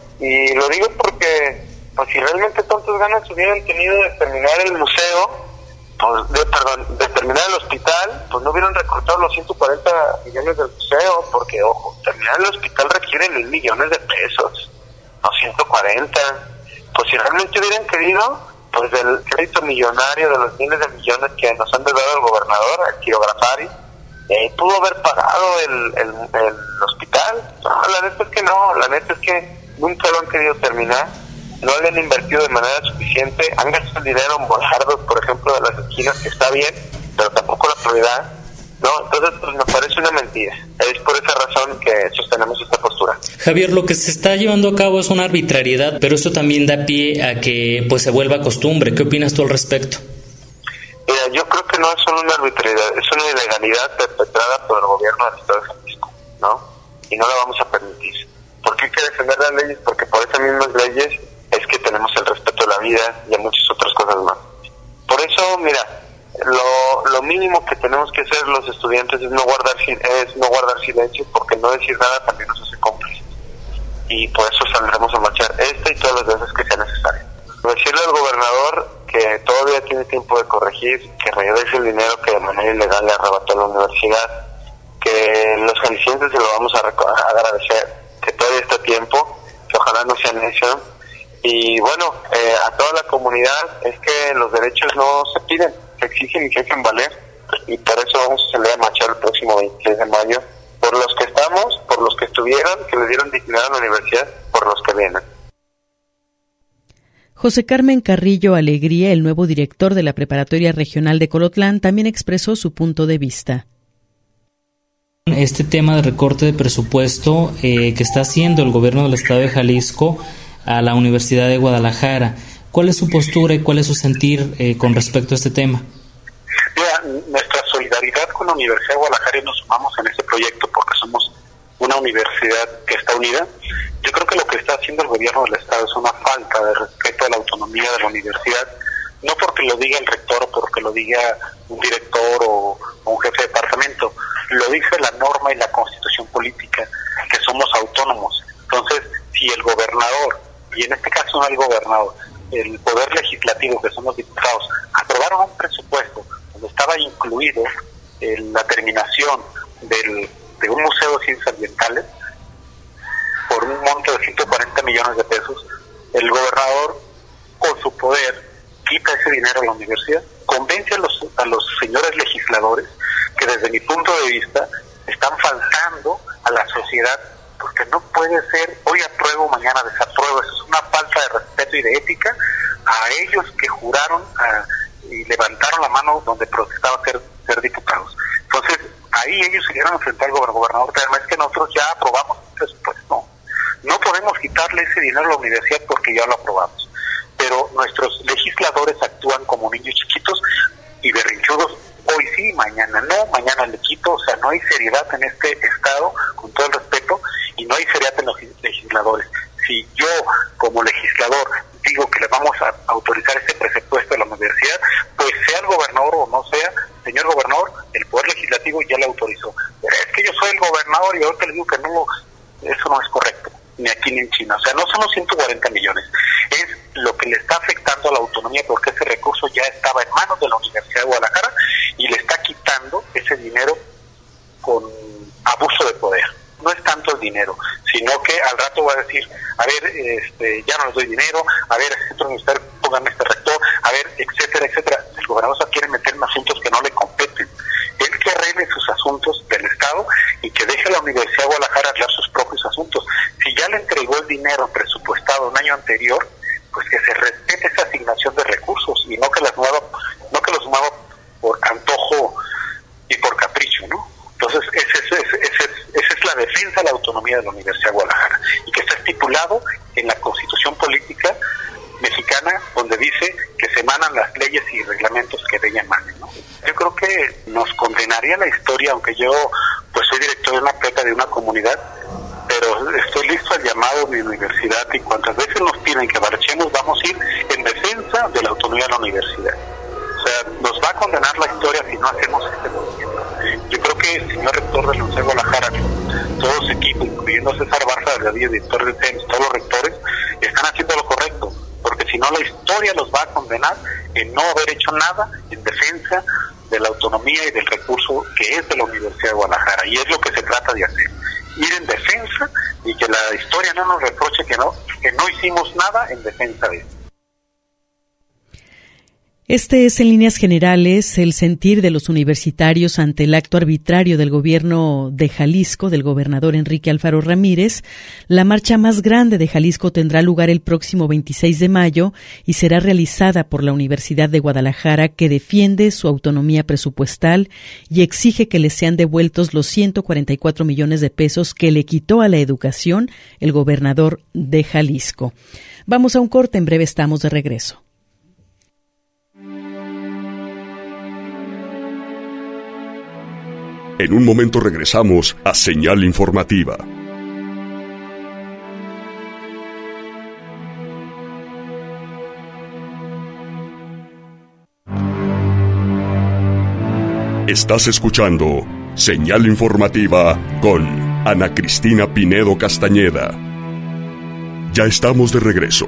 y lo digo porque pues si realmente tantas ganas hubieran tenido de terminar el museo, pues de, perdón, de terminar el hospital, pues no hubieran recortado los ciento cuarenta millones del museo, porque, ojo, terminar el hospital requiere mil millones de pesos, no ciento cuarenta. Pues si realmente hubieran querido, pues del crédito millonario de los miles de millones que nos han dado el gobernador, el Kirografari, eh, pudo haber pagado el, el, el hospital. No, la neta es que no, la neta es que nunca lo han querido terminar. no le han invertido de manera suficiente, han gastado el dinero en bolardos, por ejemplo, de las esquinas, que está bien, pero tampoco la prioridad, ¿no? Entonces, pues me parece una mentira. Es por esa razón que sostenemos esta postura. Javier, lo que se está llevando a cabo es una arbitrariedad, pero esto también da pie a que pues se vuelva costumbre. ¿Qué opinas tú al respecto? Mira, yo creo que no es solo una arbitrariedad, es una ilegalidad perpetrada por el gobierno del Estado de Jalisco, ¿no? Y no la vamos a permitir. ¿Por qué hay que defender las leyes? Porque por esas mismas leyes es que tenemos el respeto a la vida y a muchas otras cosas más. Por eso, mira, lo, lo mínimo que tenemos que hacer los estudiantes es no guardar es no guardar silencio, porque no decir nada también nos hace cómplices. Y por eso saldremos a marchar esta y todas las veces que sea necesario. Decirle al gobernador que todavía tiene tiempo de corregir, que regrese el dinero que de manera ilegal le arrebató a la universidad, que los jaliscienses se lo vamos a, a agradecer, que todavía está a tiempo, que ojalá no sea necio. Y bueno, eh, a toda la comunidad es que los derechos no se piden, se exigen y se hacen valer, y por eso vamos a salir a marchar el próximo veintiséis de mayo, por los que estamos, por los que estuvieron, que le dieron dignidad a la universidad, por los que vienen. José Carmen Carrillo Alegría, el nuevo director de la Preparatoria Regional de Colotlán, también expresó su punto de vista. Este tema de recorte de presupuesto eh, que está haciendo el gobierno del estado de Jalisco a la Universidad de Guadalajara, ¿cuál es su postura y cuál es su sentir eh, con respecto a este tema? Mira, nuestra solidaridad con la Universidad de Guadalajara, y nos sumamos en este proyecto porque somos una universidad que está unida. Yo creo que lo que está haciendo el gobierno del estado es una falta de respeto a la autonomía de la universidad, no porque lo diga el rector o porque lo diga un director o, o un jefe de departamento, lo dice la norma y la constitución política, que somos autónomos. Entonces, si el gobernador, y en este caso no el gobernador, el poder legislativo, que son los diputados, aprobaron un presupuesto donde estaba incluido eh, la terminación del, de un museo de ciencias ambientales por un monto de ciento cuarenta millones de pesos, el gobernador, con su poder, quita ese dinero a la universidad, convence a los, a los señores legisladores que desde mi punto de vista están faltando a la sociedad, porque no puede ser hoy apruebo, mañana desapruebo. Eso es una falta de respeto y de ética a ellos que juraron a, y levantaron la mano donde protestaba ser, ser diputados. Entonces, ahí ellos se dieron a enfrentar al gobernador, pero es que nosotros ya aprobamos un presupuesto. No, no podemos quitarle ese dinero a la universidad porque ya lo aprobamos. Pero nuestros legisladores actúan como niños chiquitos y berrinchudos. Hoy sí, mañana no, mañana le quito. O sea, no hay seriedad en este estado, con todo el respeto, y no hay seriedad en los legisladores. Si yo, como legislador, digo que le vamos a autorizar este presupuesto a la universidad, pues sea el gobernador o no sea, señor gobernador, el Poder Legislativo ya le autorizó. Pero es que yo soy el gobernador y ahorita le digo que no, eso no es correcto, ni aquí ni en China. O sea, no son los ciento cuarenta millones, es lo que le está afectando a la autonomía, porque ese recurso ya estaba en manos de la Universidad de Guadalajara y le está quitando ese dinero con abuso de poder. No es tanto el dinero, sino que al rato va a decir, a ver, este, ya no les doy dinero, a ver, este centro universitario, pónganme este rector, a ver, etcétera, etcétera. El gobernador quiere meter en asuntos que no le competen. Él que arregle sus asuntos del Estado y que deje a la Universidad de Guadalajara arreglar sus propios asuntos. Si ya le entregó el dinero presupuestado un año anterior, pues que se respete esa asignación de recursos y no que las mueva, no que los mueva por antojo y por capricho, ¿no? Entonces, ese, ese, ese, ese, esa es la defensa de la autonomía de la Universidad de Guadalajara y que está estipulado en la Constitución Política Mexicana, donde dice que se emanan las leyes y reglamentos que de ella emanen, ¿no? Yo creo que nos condenaría la historia, aunque yo pues soy director de una prepa de una comunidad, pero estoy listo al llamado de mi universidad y cuantas veces nos piden que marchemos, vamos a ir en defensa de la autonomía de la universidad. O sea, nos va a condenar la historia si no hacemos este movimiento. Yo creo que el señor rector de la Universidad de Guadalajara, todo su equipo, incluyendo César Barza, el director del C E M S, todos los rectores, están haciendo lo correcto, porque si no la historia los va a condenar en no haber hecho nada en defensa de la autonomía y del recurso que es de la Universidad de Guadalajara, y es lo que se trata de hacer, ir en defensa y que la historia no nos reproche que no, que no hicimos nada en defensa de eso. Este es, en líneas generales, el sentir de los universitarios ante el acto arbitrario del gobierno de Jalisco, del gobernador Enrique Alfaro Ramírez. La marcha más grande de Jalisco tendrá lugar el próximo veintiséis de mayo y será realizada por la Universidad de Guadalajara, que defiende su autonomía presupuestal y exige que le sean devueltos los ciento cuarenta y cuatro millones de pesos que le quitó a la educación el gobernador de Jalisco. Vamos a un corte, en breve estamos de regreso. En un momento regresamos a Señal Informativa. Estás escuchando Señal Informativa con Ana Cristina Pinedo Castañeda. Ya estamos de regreso.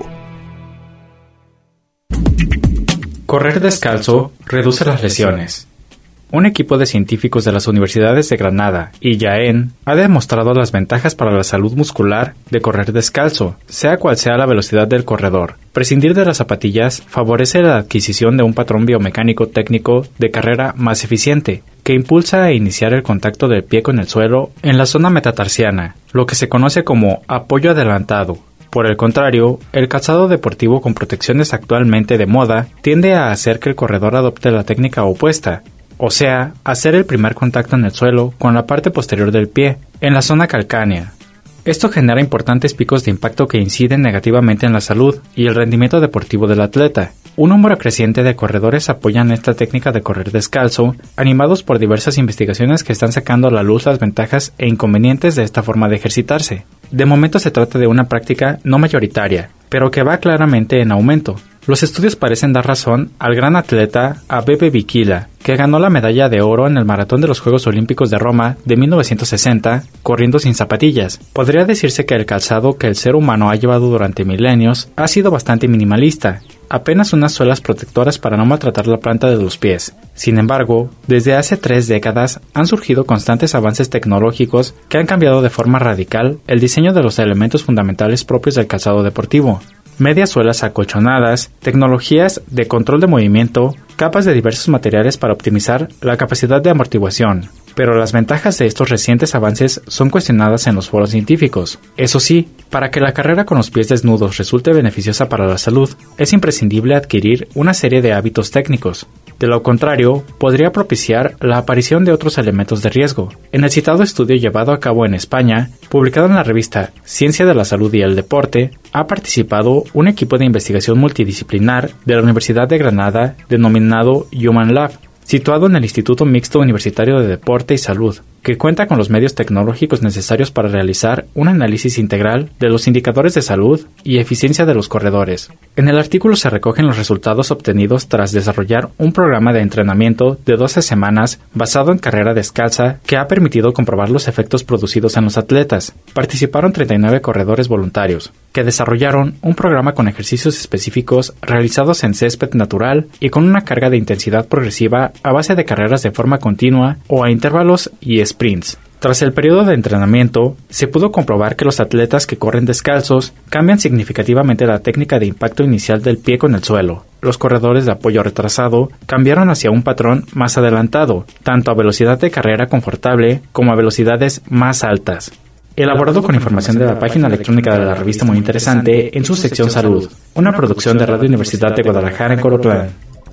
Correr descalzo reduce las lesiones. Un equipo de científicos de las universidades de Granada y Jaén ha demostrado las ventajas para la salud muscular de correr descalzo, sea cual sea la velocidad del corredor. Prescindir de las zapatillas favorece la adquisición de un patrón biomecánico técnico de carrera más eficiente, que impulsa a iniciar el contacto del pie con el suelo en la zona metatarsiana, lo que se conoce como apoyo adelantado. Por el contrario, el calzado deportivo con protecciones actualmente de moda tiende a hacer que el corredor adopte la técnica opuesta, o sea, hacer el primer contacto en el suelo con la parte posterior del pie, en la zona calcánea. Esto genera importantes picos de impacto que inciden negativamente en la salud y el rendimiento deportivo del atleta. Un número creciente de corredores apoyan esta técnica de correr descalzo, animados por diversas investigaciones que están sacando a la luz las ventajas e inconvenientes de esta forma de ejercitarse. De momento se trata de una práctica no mayoritaria, pero que va claramente en aumento. Los estudios parecen dar razón al gran atleta Abebe Bikila, que ganó la medalla de oro en el maratón de los Juegos Olímpicos de Roma de mil novecientos sesenta, corriendo sin zapatillas. Podría decirse que el calzado que el ser humano ha llevado durante milenios ha sido bastante minimalista, apenas unas suelas protectoras para no maltratar la planta de los pies. Sin embargo, desde hace tres décadas han surgido constantes avances tecnológicos que han cambiado de forma radical el diseño de los elementos fundamentales propios del calzado deportivo. Medias suelas acolchonadas, tecnologías de control de movimiento, capas de diversos materiales para optimizar la capacidad de amortiguación. Pero las ventajas de estos recientes avances son cuestionadas en los foros científicos. Eso sí, para que la carrera con los pies desnudos resulte beneficiosa para la salud, es imprescindible adquirir una serie de hábitos técnicos. De lo contrario, podría propiciar la aparición de otros elementos de riesgo. En el citado estudio llevado a cabo en España, publicado en la revista Ciencia de la Salud y el Deporte, ha participado un equipo de investigación multidisciplinar de la Universidad de Granada denominado Human Lab, situado en el Instituto Mixto Universitario de Deporte y Salud, que cuenta con los medios tecnológicos necesarios para realizar un análisis integral de los indicadores de salud y eficiencia de los corredores. En el artículo se recogen los resultados obtenidos tras desarrollar un programa de entrenamiento de doce semanas basado en carrera descalza que ha permitido comprobar los efectos producidos en los atletas. Participaron treinta y nueve corredores voluntarios, que desarrollaron un programa con ejercicios específicos realizados en césped natural y con una carga de intensidad progresiva a base de carreras de forma continua o a intervalos y sprints. Tras el periodo de entrenamiento, se pudo comprobar que los atletas que corren descalzos cambian significativamente la técnica de impacto inicial del pie con el suelo. Los corredores de apoyo retrasado cambiaron hacia un patrón más adelantado, tanto a velocidad de carrera confortable como a velocidades más altas. Elaborado con información de la página electrónica de la revista Muy Interesante en su sección Salud, una producción de Radio Universidad de Guadalajara en Colotlán.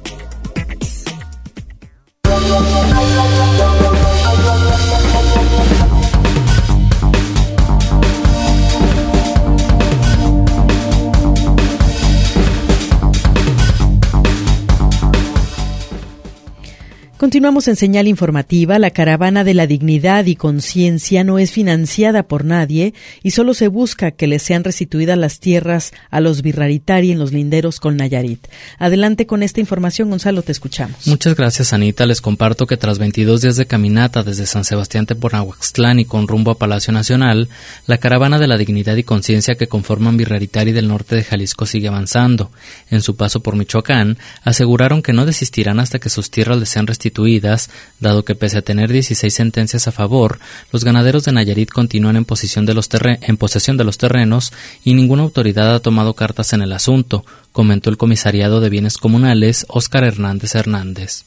Continuamos en Señal Informativa. La Caravana de la Dignidad y Conciencia no es financiada por nadie y solo se busca que les sean restituidas las tierras a los Birraritari en los linderos con Nayarit. Adelante con esta información, Gonzalo, te escuchamos. Muchas gracias, Anita. Les comparto que tras veintidós días de caminata desde San Sebastián Teponahuaxtlán y con rumbo a Palacio Nacional, la Caravana de la Dignidad y Conciencia que conforman Birraritari del norte de Jalisco sigue avanzando. En su paso por Michoacán, aseguraron que no desistirán hasta que sus tierras les sean restituidas restituidas, dado que pese a tener dieciséis sentencias a favor, los ganaderos de Nayarit continúan en posesión de los, terre- en posesión de los terrenos y ninguna autoridad ha tomado cartas en el asunto, comentó el Comisariado de Bienes Comunales, Óscar Hernández Hernández.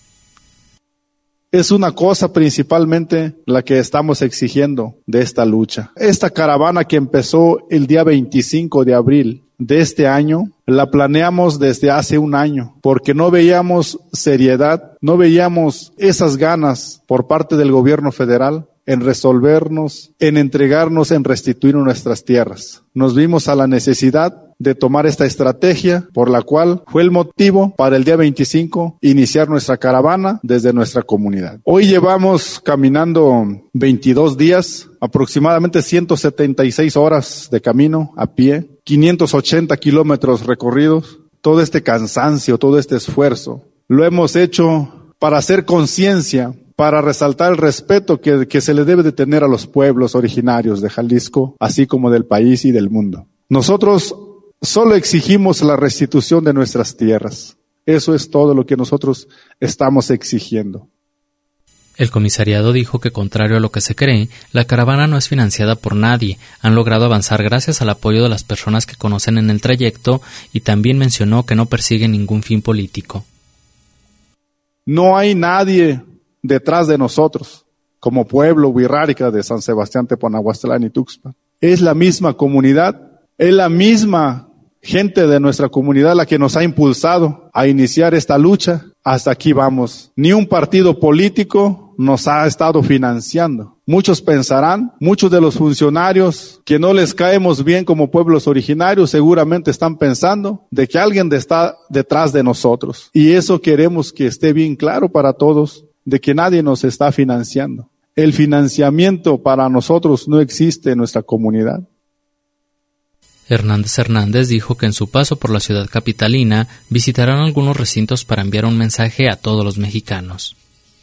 Es una cosa principalmente la que estamos exigiendo de esta lucha. Esta caravana que empezó el día veinticinco de abril de este año, la planeamos desde hace un año, porque no veíamos seriedad, no veíamos esas ganas por parte del gobierno federal en resolvernos, en entregarnos, en restituir nuestras tierras. Nos vimos a la necesidad de tomar esta estrategia, por la cual fue el motivo para el día veinticinco iniciar nuestra caravana desde nuestra comunidad. Hoy llevamos caminando veintidós días, aproximadamente ciento setenta y seis horas de camino a pie, quinientos ochenta kilómetros recorridos. Todo este cansancio, todo este esfuerzo, lo hemos hecho para hacer conciencia, para resaltar el respeto que, que se le debe de tener a los pueblos originarios de Jalisco, así como del país y del mundo. Nosotros solo exigimos la restitución de nuestras tierras. Eso es todo lo que nosotros estamos exigiendo. El comisariado dijo que, contrario a lo que se cree, la caravana no es financiada por nadie. Han logrado avanzar gracias al apoyo de las personas que conocen en el trayecto, y también mencionó que no persiguen ningún fin político. No hay nadie detrás de nosotros, como pueblo Huirrárica de San Sebastián, Teponahuastlán y Tuxpan. Es la misma comunidad, es la misma gente de nuestra comunidad la que nos ha impulsado a iniciar esta lucha. Hasta aquí vamos. Ni un partido político nos ha estado financiando. Muchos pensarán, muchos de los funcionarios que no les caemos bien como pueblos originarios, seguramente están pensando de que alguien está detrás de nosotros. Y eso queremos que esté bien claro para todos, de que nadie nos está financiando. El financiamiento para nosotros no existe en nuestra comunidad. Hernández Hernández dijo que en su paso por la ciudad capitalina visitarán algunos recintos para enviar un mensaje a todos los mexicanos.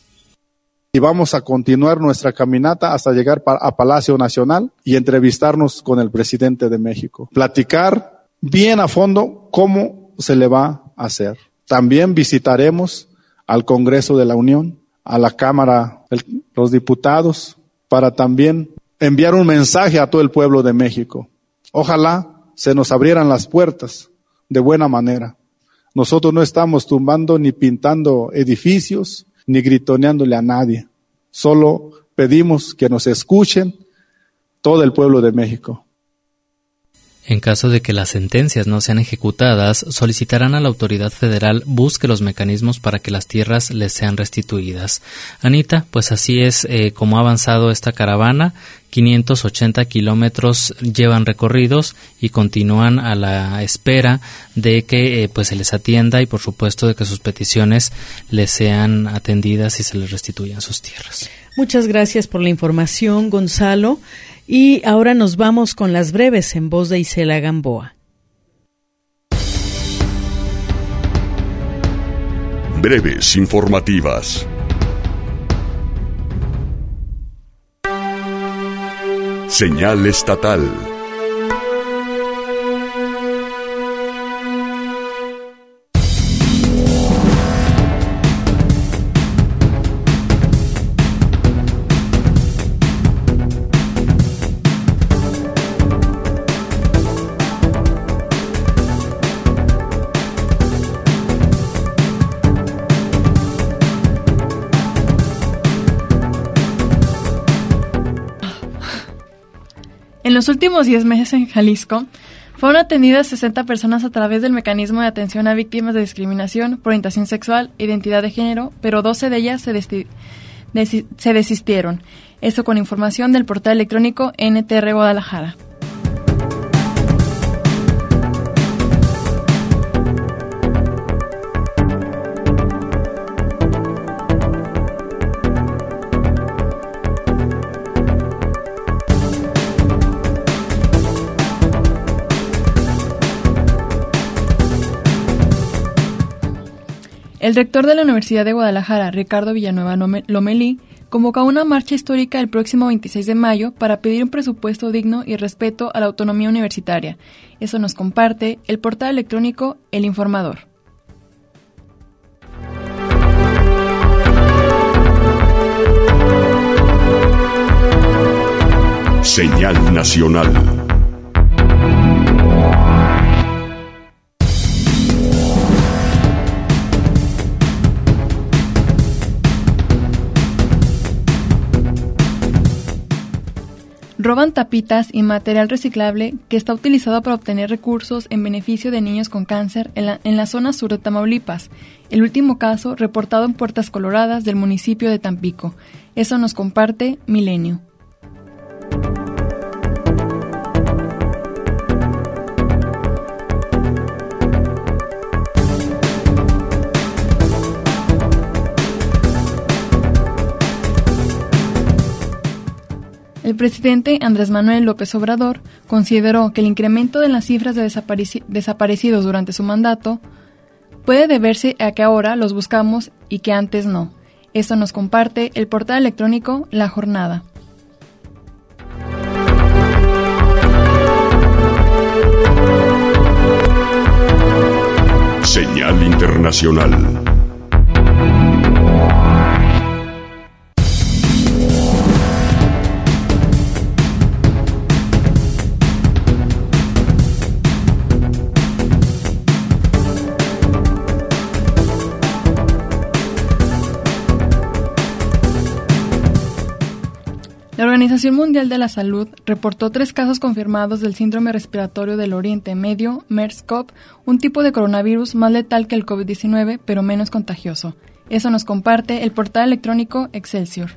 Y vamos a continuar nuestra caminata hasta llegar a Palacio Nacional y entrevistarnos con el presidente de México. Platicar bien a fondo cómo se le va a hacer. También visitaremos al Congreso de la Unión, a la Cámara de los Diputados, para también enviar un mensaje a todo el pueblo de México. Ojalá se nos abrieran las puertas de buena manera. Nosotros no estamos tumbando ni pintando edificios, ni gritoneándole a nadie. Solo pedimos que nos escuchen todo el pueblo de México. En caso de que las sentencias no sean ejecutadas, solicitarán a la autoridad federal busque los mecanismos para que las tierras les sean restituidas. Anita, pues así es eh, como ha avanzado esta caravana. quinientos ochenta kilómetros llevan recorridos y continúan a la espera de que eh, pues se les atienda y por supuesto de que sus peticiones les sean atendidas y se les restituyan sus tierras. Muchas gracias por la información, Gonzalo. Y ahora nos vamos con las breves en voz de Isela Gamboa. Breves informativas. Señal estatal. En los últimos diez meses en Jalisco, fueron atendidas sesenta personas a través del mecanismo de atención a víctimas de discriminación por orientación sexual e identidad de género, pero doce de ellas se, desti- desi- se desistieron. Eso con información del portal electrónico N T R Guadalajara. El rector de la Universidad de Guadalajara, Ricardo Villanueva Lomelí, convocó una marcha histórica el próximo veintiséis de mayo para pedir un presupuesto digno y respeto a la autonomía universitaria. Eso nos comparte el portal electrónico El Informador. Señal Nacional. Roban tapitas y material reciclable que está utilizado para obtener recursos en beneficio de niños con cáncer en la, en la zona sur de Tamaulipas. El último caso reportado en Puertas Coloradas del municipio de Tampico. Eso nos comparte Milenio. El presidente Andrés Manuel López Obrador consideró que el incremento de las cifras de desapareci- desaparecidos durante su mandato puede deberse a que ahora los buscamos y que antes no. Esto nos comparte el portal electrónico La Jornada. Señal Internacional. La Organización Mundial de la Salud reportó tres casos confirmados del síndrome respiratorio del Oriente Medio, MERS-CoV, un tipo de coronavirus más letal que el COVID diecinueve, pero menos contagioso. Eso nos comparte el portal electrónico Excelsior.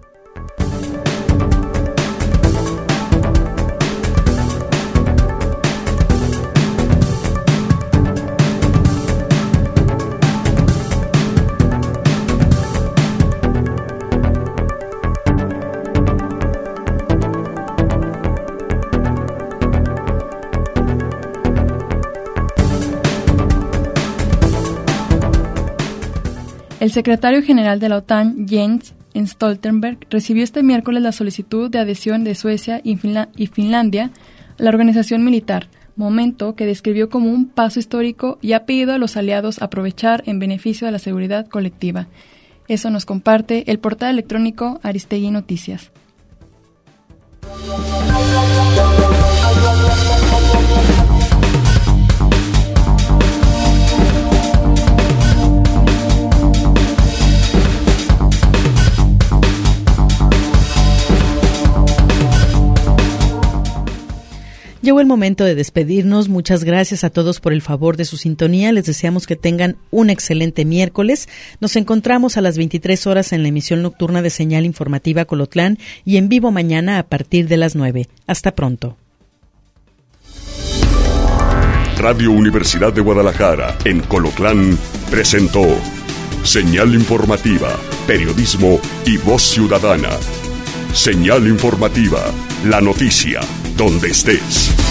El secretario general de la OTAN, Jens Stoltenberg, recibió este miércoles la solicitud de adhesión de Suecia y, Finla- y Finlandia a la organización militar, momento que describió como un paso histórico y ha pedido a los aliados aprovechar en beneficio de la seguridad colectiva. Eso nos comparte el portal electrónico Aristegui Noticias. Llegó el momento de despedirnos. Muchas gracias a todos por el favor de su sintonía. Les deseamos que tengan un excelente miércoles. Nos encontramos a las veintitrés horas en la emisión nocturna de Señal Informativa Colotlán y en vivo mañana a partir de las nueve. Hasta pronto. Radio Universidad de Guadalajara en Colotlán presentó Señal Informativa, Periodismo y Voz Ciudadana. Señal Informativa, la noticia, donde estés.